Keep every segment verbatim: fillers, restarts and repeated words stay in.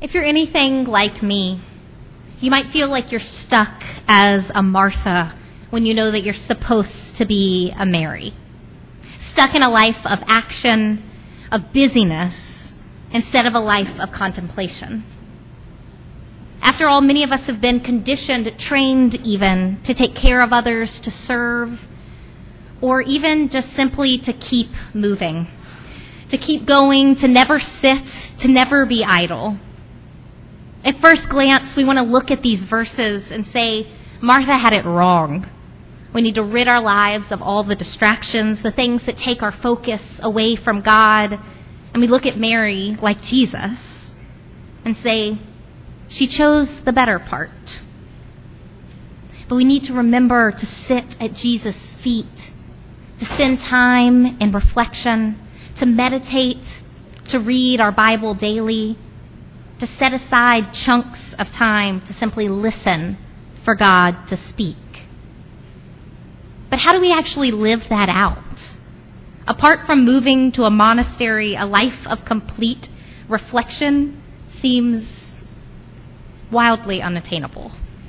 If you're anything like me, you might feel like you're stuck as a Martha when you know that you're supposed to be a Mary. Stuck in a life of action, of busyness, instead of a life of contemplation. After all, many of us have been conditioned, trained even, to take care of others, to serve, or even just simply to keep moving, to keep going, to never sit, to never be idle. At first glance, we want to look at these verses and say, Martha had it wrong. We need to rid our lives of all the distractions, the things that take our focus away from God. And we look at Mary, like Jesus, and say, she chose the better part. But we need to remember to sit at Jesus' feet, to spend time in reflection, to meditate, to read our Bible daily, to set aside chunks of time to simply listen for God to speak. But how do we actually live that out? Apart from moving to a monastery, a life of complete reflection seems wildly unattainable.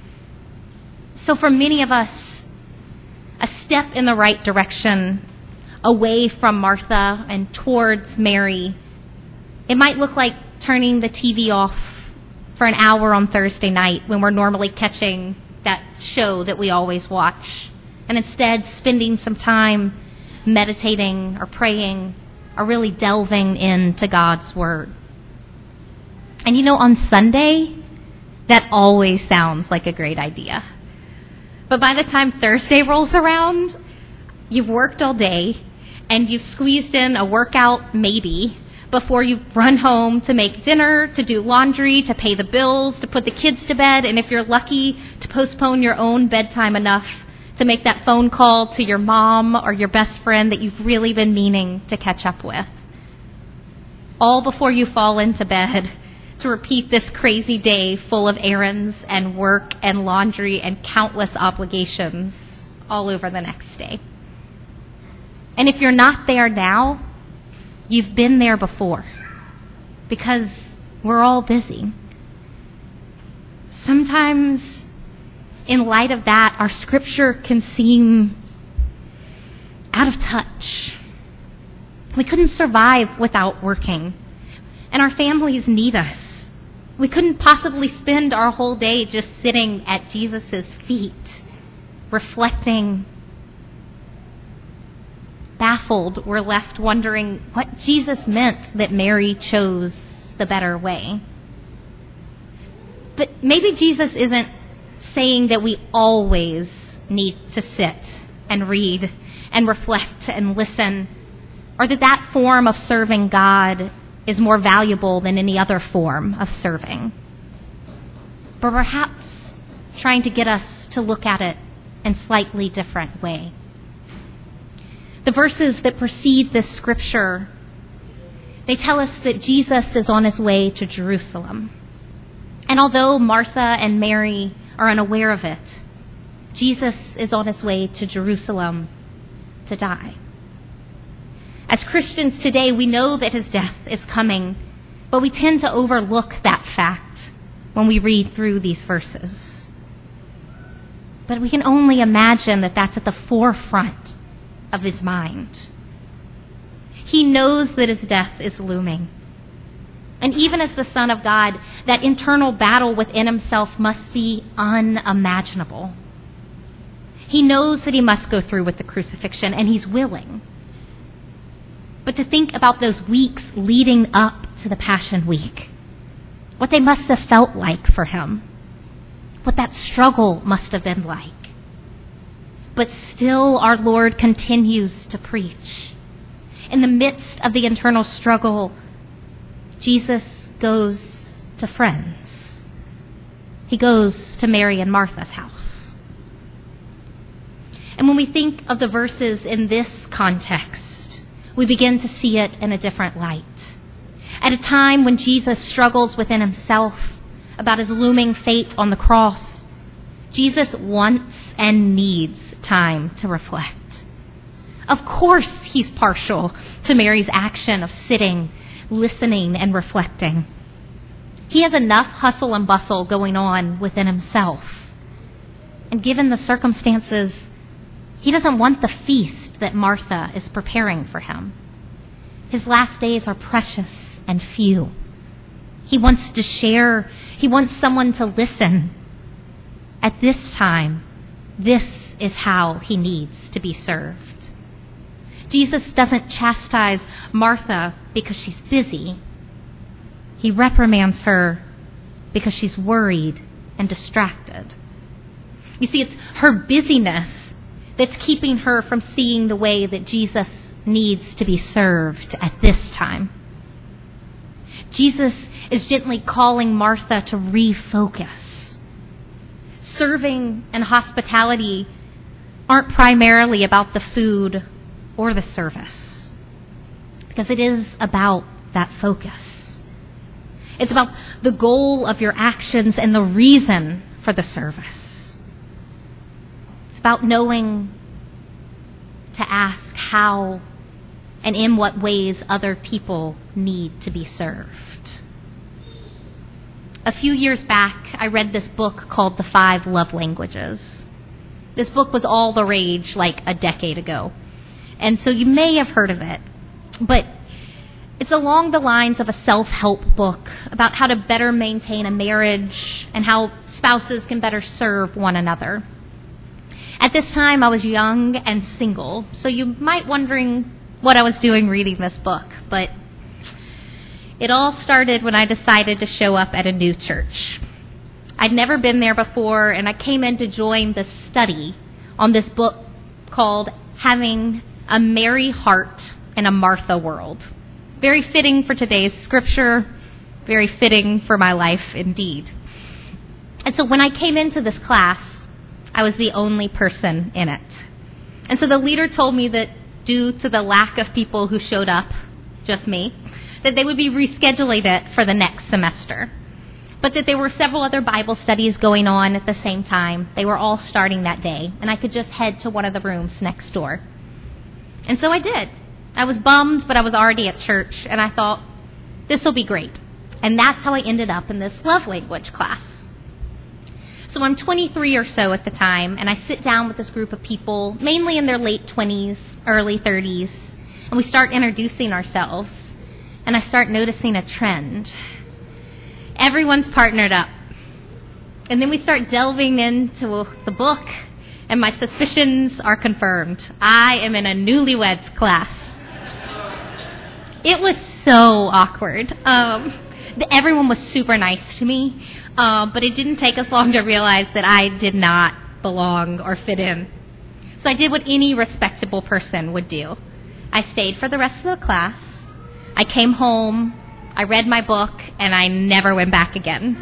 So for many of us, a step in the right direction, away from Martha and towards Mary, it might look like turning the T V off for an hour on Thursday night when we're normally catching that show that we always watch, and instead spending some time meditating or praying or really delving into God's Word. And you know, on Sunday, that always sounds like a great idea. But by the time Thursday rolls around, you've worked all day and you've squeezed in a workout maybe before you run home to make dinner, to do laundry, to pay the bills, to put the kids to bed, and if you're lucky, to postpone your own bedtime enough to make that phone call to your mom or your best friend that you've really been meaning to catch up with. All before you fall into bed to repeat this crazy day full of errands and work and laundry and countless obligations all over the next day. And if you're not there now, you've been there before, because we're all busy. Sometimes, in light of that, our scripture can seem out of touch. We couldn't survive without working, and our families need us. We couldn't possibly spend our whole day just sitting at Jesus' feet, reflecting. Baffled, we're left wondering what Jesus meant that Mary chose the better way. But maybe Jesus isn't saying that we always need to sit and read and reflect and listen, or that that form of serving God is more valuable than any other form of serving. But perhaps trying to get us to look at it in a slightly different way. The verses that precede this scripture, they tell us that Jesus is on his way to Jerusalem. And although Martha and Mary are unaware of it, Jesus is on his way to Jerusalem to die. As Christians today, we know that his death is coming, but we tend to overlook that fact when we read through these verses. But we can only imagine that that's at the forefront of his mind. He knows that his death is looming. And even as the Son of God, that internal battle within himself must be unimaginable. He knows that he must go through with the crucifixion, and he's willing. But to think about those weeks leading up to the Passion Week, what they must have felt like for him, what that struggle must have been like. But still our Lord continues to preach. In the midst of the internal struggle, Jesus goes to friends. He goes to Mary and Martha's house. And when we think of the verses in this context, we begin to see it in a different light. At a time when Jesus struggles within himself about his looming fate on the cross, Jesus wants and needs time to reflect. Of course, he's partial to Mary's action of sitting, listening, and reflecting. He has enough hustle and bustle going on within himself. And given the circumstances, he doesn't want the feast that Martha is preparing for him. His last days are precious and few. He wants to share. He wants someone to listen. At this time, this is how he needs to be served. Jesus doesn't chastise Martha because she's busy. He reprimands her because she's worried and distracted. You see, it's her busyness that's keeping her from seeing the way that Jesus needs to be served at this time. Jesus is gently calling Martha to refocus. Serving and hospitality aren't primarily about the food or the service, because it is about that focus. It's about the goal of your actions and the reason for the service. It's about knowing to ask how and in what ways other people need to be served. A few years back, I read this book called The Five Love Languages. This book was all the rage like a decade ago. And so you may have heard of it, but it's along the lines of a self-help book about how to better maintain a marriage and how spouses can better serve one another. At this time, I was young and single, so you might wondering what I was doing reading this book, but it all started when I decided to show up at a new church. I'd never been there before, and I came in to join the study on this book called Having a Mary Heart in a Martha World. Very fitting for today's scripture, very fitting for my life indeed. And so when I came into this class, I was the only person in it. And so the leader told me that due to the lack of people who showed up, just me, that they would be rescheduling it for the next semester. But that there were several other Bible studies going on at the same time. They were all starting that day, and I could just head to one of the rooms next door. And so I did. I was bummed, but I was already at church, and I thought, this will be great. And that's how I ended up in this love language class. So I'm twenty-three or so at the time, and I sit down with this group of people, mainly in their late twenties, early thirties, and we start introducing ourselves, and I start noticing a trend. Everyone's partnered up. And then we start delving into the book, and my suspicions are confirmed. I am in a newlyweds class. It was so awkward. Um, everyone was super nice to me, uh, but it didn't take us long to realize that I did not belong or fit in. So I did what any respectable person would do. I stayed for the rest of the class. I came home, I read my book, and I never went back again.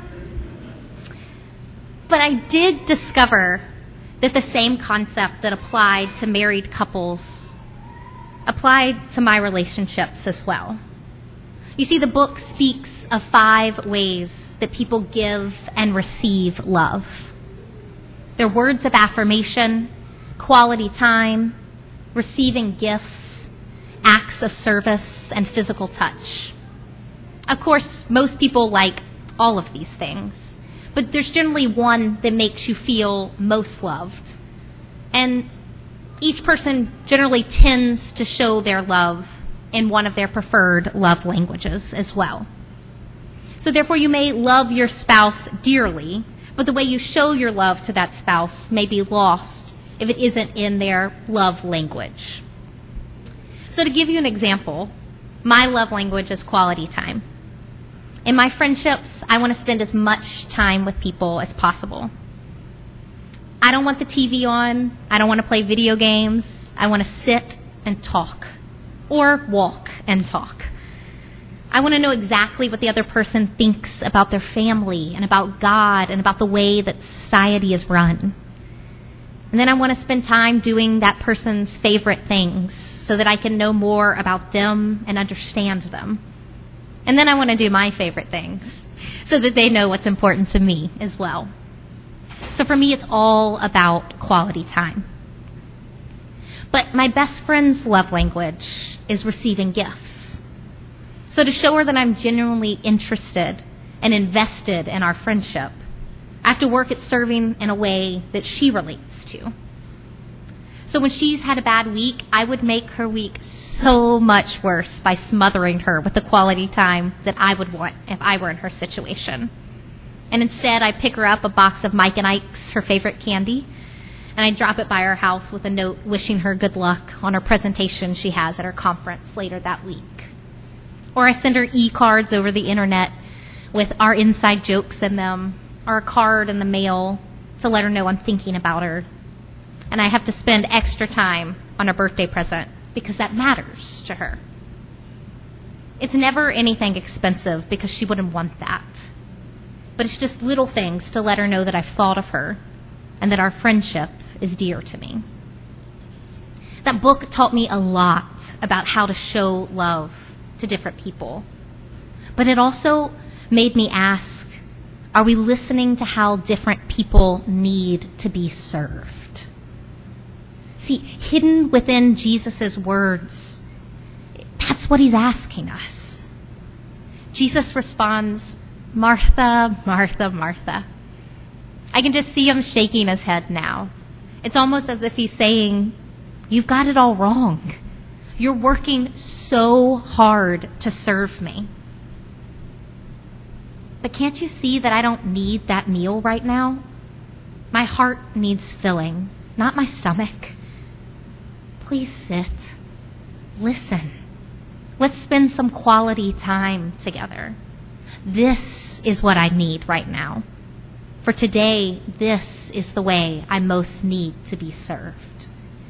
But I did discover that the same concept that applied to married couples applied to my relationships as well. You see, the book speaks of five ways that people give and receive love. They're words of affirmation, quality time, receiving gifts, acts of service, and physical touch. Of course, most people like all of these things, but there's generally one that makes you feel most loved. And each person generally tends to show their love in one of their preferred love languages as well. So therefore, you may love your spouse dearly, but the way you show your love to that spouse may be lost if it isn't in their love language. So to give you an example, my love language is quality time. In my friendships, I want to spend as much time with people as possible. I don't want the T V on. I don't want to play video games. I want to sit and talk, or walk and talk. I want to know exactly what the other person thinks about their family and about God and about the way that society is run. And then I want to spend time doing that person's favorite things so that I can know more about them and understand them. And then I want to do my favorite things so that they know what's important to me as well. So for me, it's all about quality time. But my best friend's love language is receiving gifts. So to show her that I'm genuinely interested and invested in our friendship. I have to work at serving in a way that she relates to. So when she's had a bad week, I would make her week so much worse by smothering her with the quality time that I would want if I were in her situation. And instead, I pick her up a box of Mike and Ike's, her favorite candy, and I drop it by her house with a note wishing her good luck on her presentation she has at her conference later that week. Or I send her e-cards over the internet with our inside jokes in them, or a card in the mail to let her know I'm thinking about her. And I have to spend extra time on a birthday present because that matters to her. It's never anything expensive because she wouldn't want that. But it's just little things to let her know that I've thought of her and that our friendship is dear to me. That book taught me a lot about how to show love to different people. But it also made me ask, are we listening to how different people need to be served? See, hidden within Jesus' words, that's what he's asking us. Jesus responds, Martha, Martha, Martha. I can just see him shaking his head now. It's almost as if he's saying, you've got it all wrong. You're working so hard to serve me. But can't you see that I don't need that meal right now? My heart needs filling, not my stomach. Please sit. Listen. Let's spend some quality time together. This is what I need right now. For today, this is the way I most need to be served.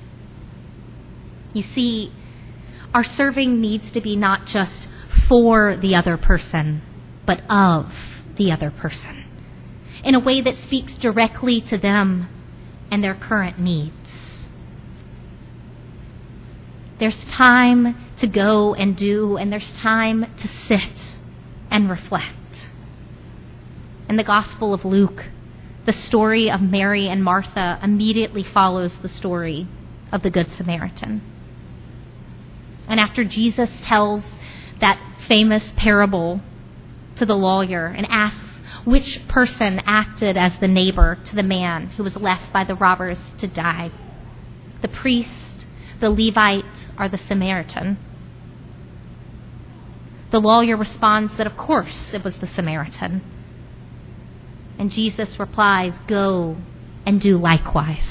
You see, our serving needs to be not just for the other person, but of the other person, in a way that speaks directly to them and their current needs. There's time to go and do, and there's time to sit and reflect. In the Gospel of Luke, the story of Mary and Martha immediately follows the story of the Good Samaritan. And after Jesus tells that famous parable to the lawyer and asks which person acted as the neighbor to the man who was left by the robbers to die, the priest, the Levite, or the Samaritan, the lawyer responds that of course it was the Samaritan. And Jesus replies, go and do likewise.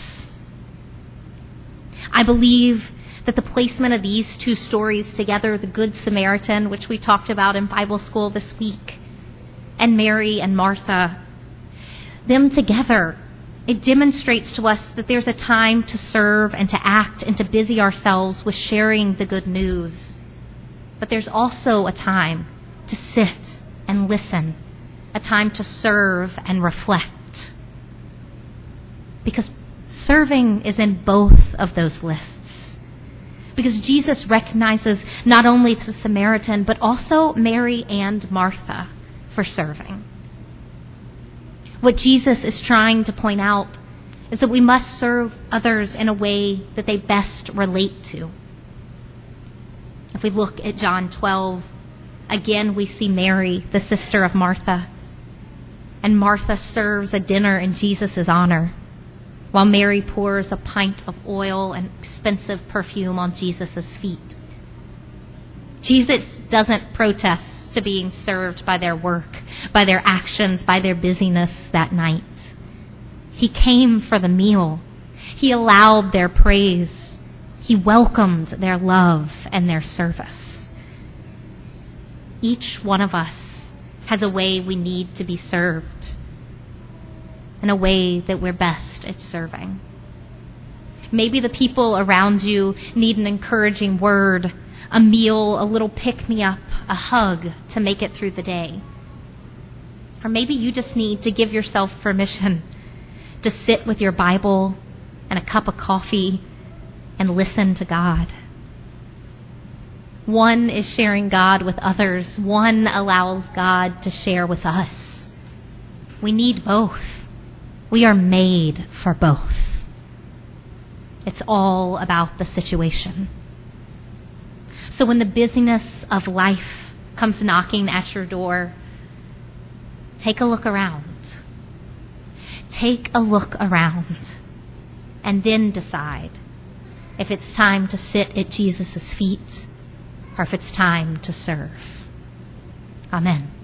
I believe that the placement of these two stories together, the Good Samaritan, which we talked about in Bible school this week, and Mary and Martha, them together, it demonstrates to us that there's a time to serve and to act and to busy ourselves with sharing the good news. But there's also a time to sit and listen, a time to serve and reflect. Because serving is in both of those lists. Because Jesus recognizes not only the Samaritan, but also Mary and Martha for serving. What Jesus is trying to point out is that we must serve others in a way that they best relate to. If we look at John twelve, again we see Mary, the sister of Martha. And Martha serves a dinner in Jesus' honor, while Mary pours a pint of oil and expensive perfume on Jesus' feet. Jesus doesn't protest to being served by their work, by their actions, by their busyness that night. He came for the meal. He allowed their praise. He welcomed their love and their service. Each one of us has a way we need to be served, and a way that we're best at serving. Maybe the people around you need an encouraging word, a meal, a little pick-me-up, a hug to make it through the day. Or maybe you just need to give yourself permission to sit with your Bible and a cup of coffee and listen to God. One is sharing God with others. One allows God to share with us. We need both. We are made for both. It's all about the situation. So when the busyness of life comes knocking at your door, take a look around. Take a look around and then decide if it's time to sit at Jesus' feet or if it's time to serve. Amen.